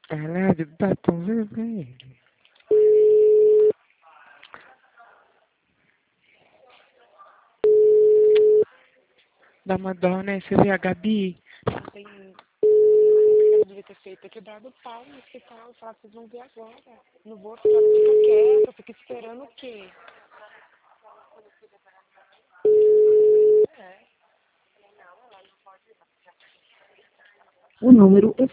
Ela é de batom vermelho. Dá uma dó, né? Você vê a Gabi? Ela tem uma coisa que ela devia ter feito, é quebrado o pau no hospital. Falar, vocês vão ver agora. Não vou ficar, fica quieta, fica esperando o quê? O número